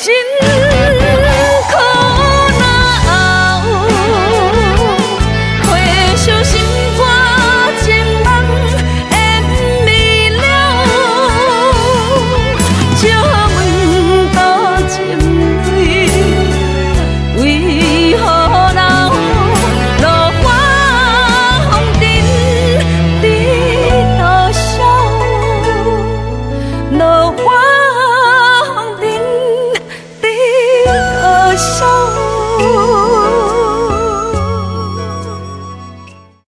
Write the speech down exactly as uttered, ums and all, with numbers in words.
真苦恼，回想心肝情梦烟未了，借问多情泪，为何留？落花风尘知多少？落花。